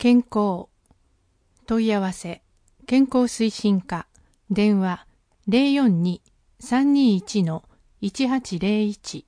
健康問い合わせ健康推進課電話 042-321-1801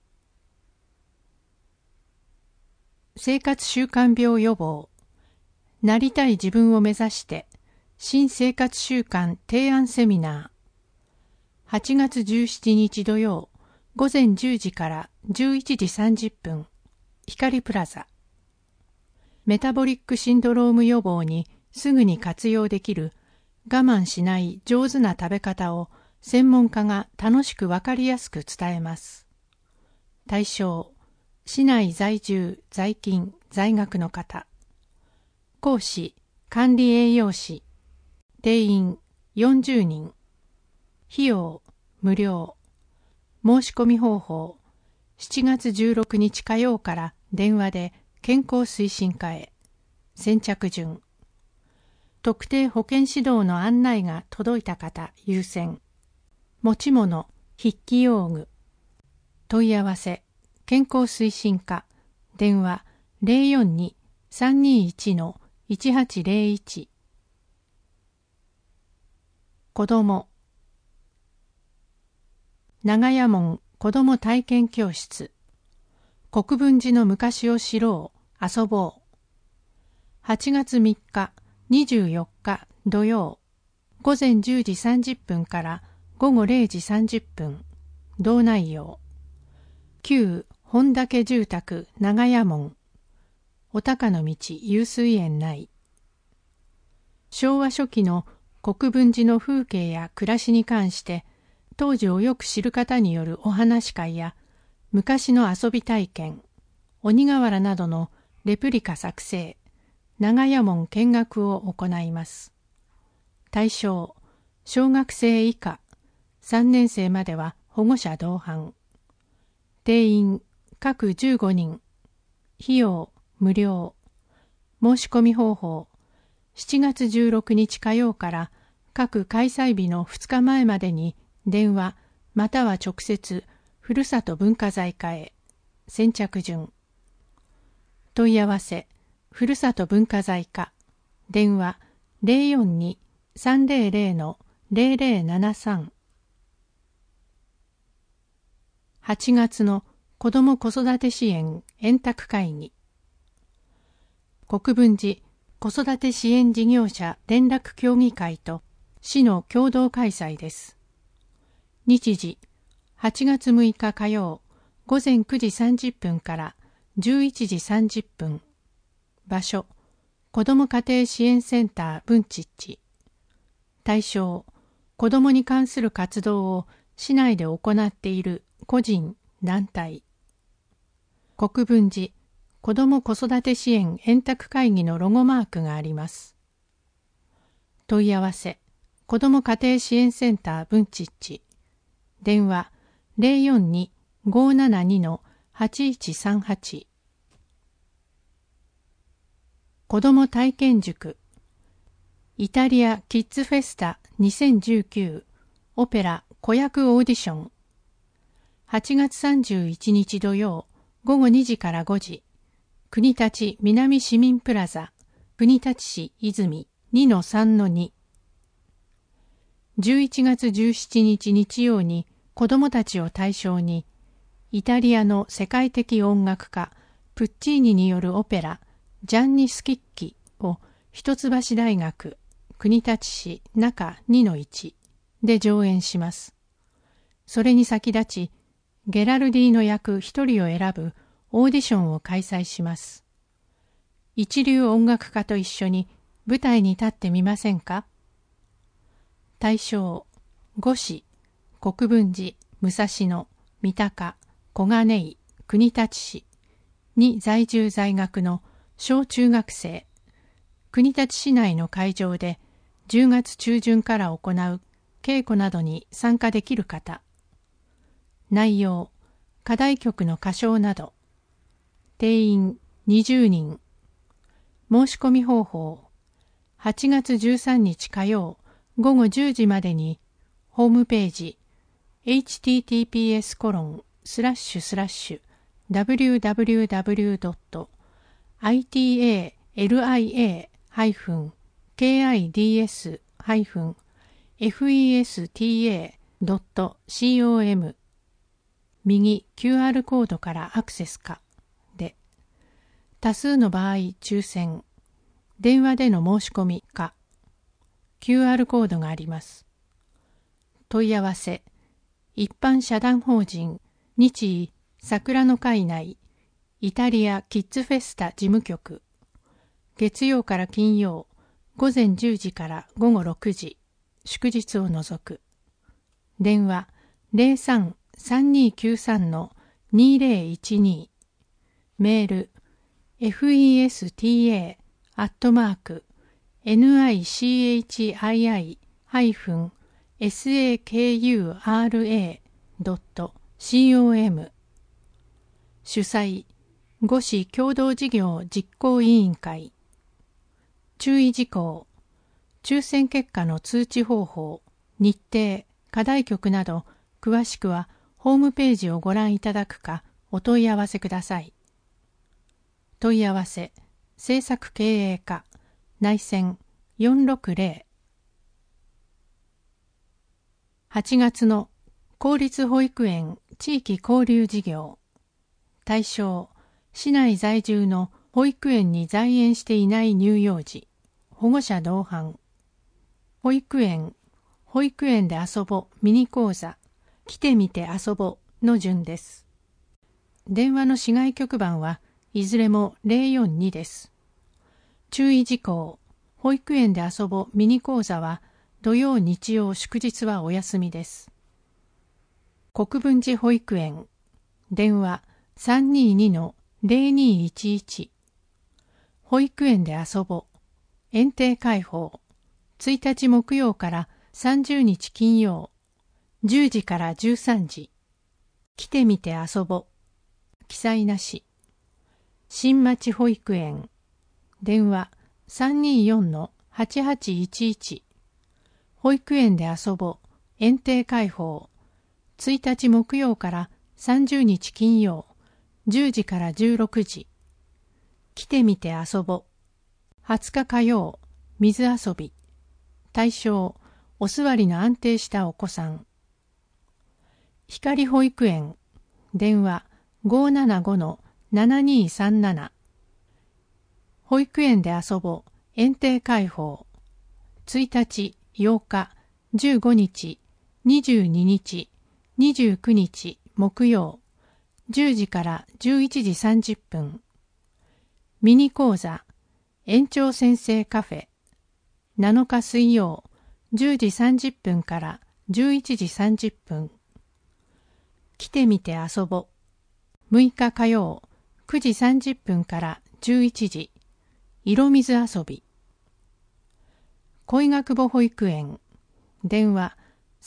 生活習慣病予防なりたい自分を目指して新生活習慣提案セミナー8月17日土曜午前10時から11時30分光プラザメタボリックシンドローム予防にすぐに活用できる我慢しない上手な食べ方を専門家が楽しくわかりやすく伝えます。対象、市内在住、在勤、在学の方。講師、管理栄養士。定員40人。費用、無料。申し込み方法、7月16日火曜から電話で健康推進課へ。先着順。特定保健指導の案内が届いた方優先。持ち物、筆記用具。問い合わせ、健康推進課。電話 042-321-1801。子ども。長屋門子ども体験教室。国分寺の昔を知ろう、遊ぼう。8月3日、24日土曜、午前10時30分から午後0時30分。同内容。旧本岳住宅長屋門。お高の道湧水園内。昭和初期の国分寺の風景や暮らしに関して当時をよく知る方によるお話会や昔の遊び体験、鬼瓦などのレプリカ作成、長屋門見学を行います。対象、小学生以下、3年生までは保護者同伴。定員、各15人。費用、無料。申し込み方法、7月16日火曜から各開催日の2日前までに電話または直接ふるさと文化財課へ。先着順。問い合わせ、ふるさと文化財課。電話 042-300-0073。8月の子ども子育て支援円卓会議。国分寺子育て支援事業者連絡協議会と市の共同開催です。日時、8月6日火曜、午前9時30分から11時30分。場所、子ども家庭支援センター文ちっち。対象、子どもに関する活動を市内で行っている個人、団体。国分寺子ども子育て支援円卓会議のロゴマークがあります。問い合わせ、子ども家庭支援センター文ちっち。電話 042-572-8138。子ども体験塾。イタリアキッズフェスタ2019オペラ子役オーディション。8月31日土曜午後2時から5時。国立南市民プラザ、国立市泉 2-3-2。11月17日日曜に子どもたちを対象に、イタリアの世界的音楽家プッチーニによるオペラジャンニ・スキッキを一橋大学国立市中 2-1 で上演します。それに先立ち、ゲラルディーノ役一人を選ぶオーディションを開催します。一流音楽家と一緒に舞台に立ってみませんか？対象、五市、国分寺、武蔵野、三鷹、小金井、国立市に在住在学の小中学生、国立市内の会場で10月中旬から行う稽古などに参加できる方。内容、課題曲の歌唱など。定員20人。申し込み方法、8月13日火曜午後10時までにホームページ https://www.italia- kids-festa.com 右 QR コードからアクセスかで、多数の場合抽選、電話での申し込みか、QR コードがあります。問い合わせ、一般社団法人日医桜の会内イタリアキッズフェスタ事務局、月曜から金曜午前10時から午後6時、祝日を除く。電話 03-3293-2012、メール festa-nicii-sakura.com 主催、五市共同事業実行委員会。注意事項、抽選結果の通知方法、日程、課題曲など、詳しくはホームページをご覧いただくか、お問い合わせください。問い合わせ、制作経営課、内線460。8月の公立保育園地域交流事業。対象、市内在住の保育園に在園していない乳幼児、保護者同伴。保育園で遊ぼミニ講座、来てみて遊ぼの順です。電話の市外局番はいずれも042です。注意事項、保育園で遊ぼミニ講座は土曜日曜祝日はお休みです。国分寺保育園、電話 322-0211。保育園で遊ぼ園庭開放、1日木曜から30日金曜、10時から13時。来てみて遊ぼ。記載なし。新町保育園。電話 324-8811。保育園で遊ぼ。園庭開放。1日木曜から30日金曜、10時から16時。来てみて遊ぼ。20日火曜、水遊び。対象、お座りの安定したお子さん。光保育園。電話 575-7237。保育園で遊ぼ園庭開放。1日、8日、15日、22日、29日木曜、10時から11時30分。ミニ講座、園長先生カフェ。7日水曜、10時30分から11時30分。来てみて遊ぼ。6日火曜、9時30分から11時。色水遊び。恋学母保育園。電話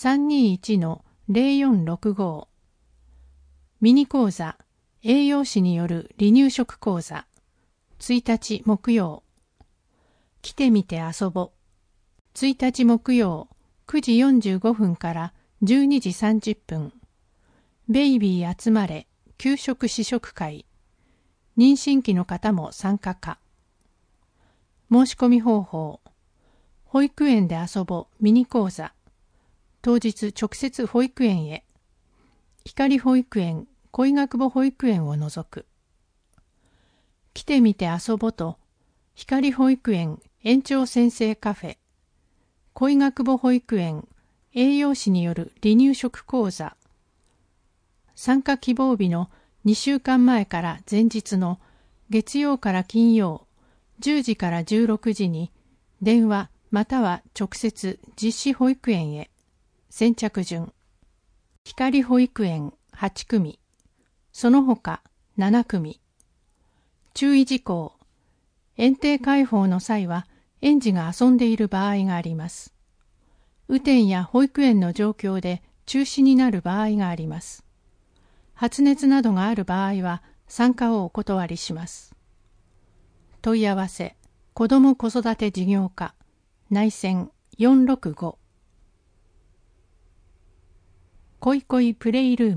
321-0465。ミニ講座、栄養士による離乳食講座。1日木曜。来てみて遊ぼ。1日木曜、9時45分から12時30分。ベイビー集まれ、給食試食会。妊娠期の方も参加か。申し込み方法。保育園で遊ぼミニ講座。当日直接保育園へ。光保育園、恋学母保育園を除く。来てみて遊ぼと、光保育園園長先生カフェ、恋学母保育園栄養士による離乳食講座。参加希望日の2週間前から前日の月曜から金曜10時から16時に電話または直接実施保育園へ。先着順。光保育園8組、その他7組。注意事項。園庭開放の際は園児が遊んでいる場合があります。雨天や保育園の状況で中止になる場合があります。発熱などがある場合は参加をお断りします。問い合わせ、子ども子育て事業課、内線465。恋恋プレイルー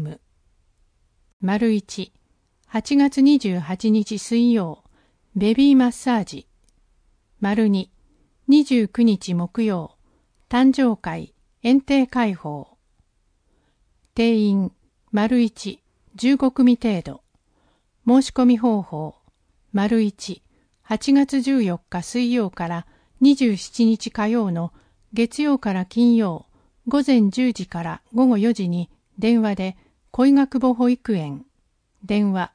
ム。1、8月28日水曜、ベビーマッサージ。 -2、29日木曜、誕生会、園庭開放。定員、-1、15組程度。申し込み方法、-1、8月14日水曜から27日火曜の月曜から金曜、午前10時から午後4時に電話で恋学母保育園、電話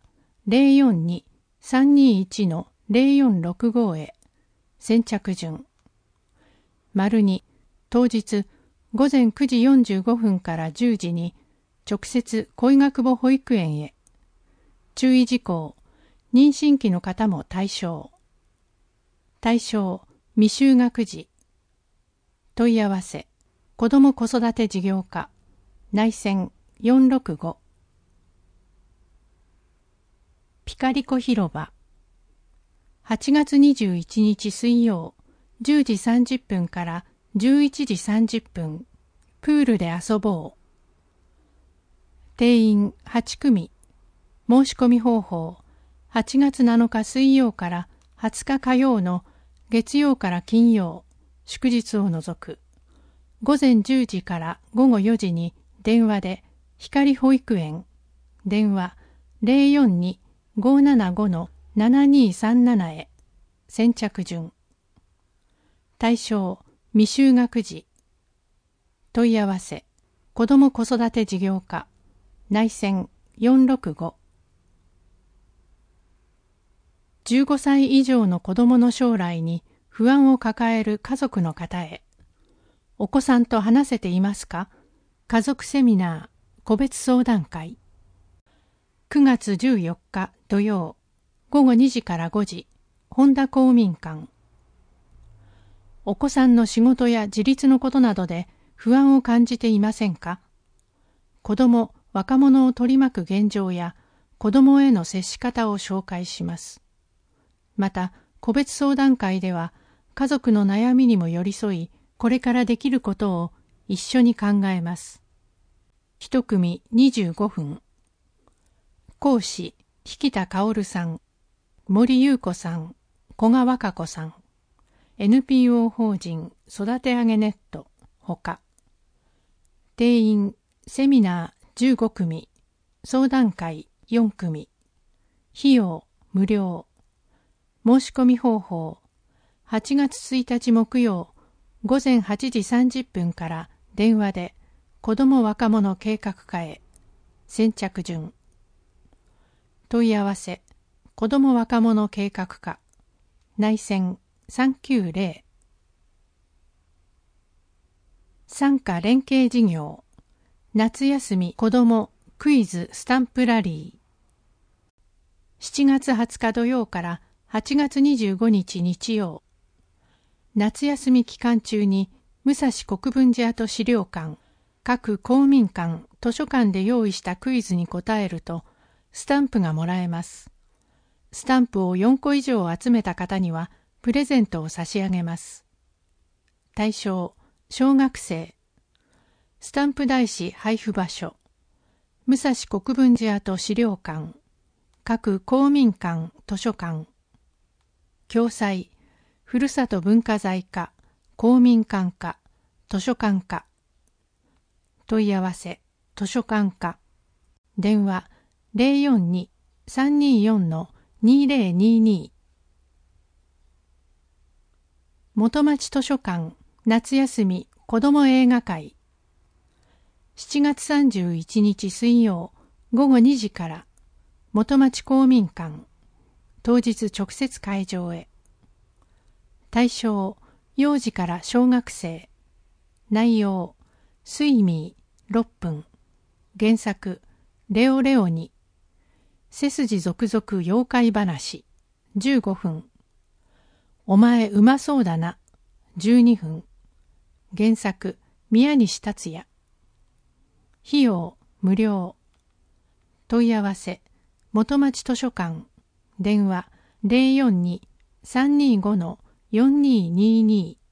042-321-0465 へ。先着順。-2、当日午前9時45分から10時に直接恋学母保育園へ。注意事項、妊娠期の方も対象。対象、未就学児。問い合わせ、子ども子育て事業課、内線465。ピカリコ広場。8月21日水曜、10時30分から11時30分、プールで遊ぼう。定員8組。申し込み方法、8月7日水曜から20日火曜の月曜から金曜、祝日を除く。午前10時から午後4時に電話で光保育園、電話 042-575-7237 へ。先着順。対象、未就学児。問い合わせ、子ども子育て事業課、内線465。15歳以上の子どもの将来に不安を抱える家族の方へ。お子さんと話せていますか？家族セミナー、個別相談会。9月14日土曜、午後2時から5時、本田公民館。お子さんの仕事や自立のことなどで不安を感じていませんか？子ども、若者を取り巻く現状や子どもへの接し方を紹介します。また、個別相談会では、家族の悩みにも寄り添い、これからできることを一緒に考えます。一組25分。講師、引田薫さん、森優子さん、古賀和歌子さん、NPO 法人育て上げネット、ほか。定員、セミナー15組、相談会4組。費用、無料。申し込み方法、8月1日木曜、午前8時30分から電話で子ども若者計画課へ。先着順。問い合わせ、子ども若者計画課、内線390。参加連携事業、夏休み子どもクイズスタンプラリー。7月20日土曜から8月25日日曜。夏休み期間中に武蔵国分寺跡資料館、各公民館、図書館で用意したクイズに答えるとスタンプがもらえます。スタンプを4個以上集めた方にはプレゼントを差し上げます。対象、小学生。スタンプ台紙配布場所、武蔵国分寺跡資料館、各公民館、図書館。共催、ふるさと文化財課、公民館課、図書館課。問い合わせ、図書館課。電話 042-324-2022。元町図書館夏休み子ども映画会。7月31日水曜午後2時から元町公民館。当日直接会場へ。対象、幼児から小学生。内容、スイミー6分。原作、レオレオニ。背筋続々妖怪話15分。お前うまそうだな12分。原作、宮西達也。費用、無料。問い合わせ、元町図書館。電話 042-325-4222。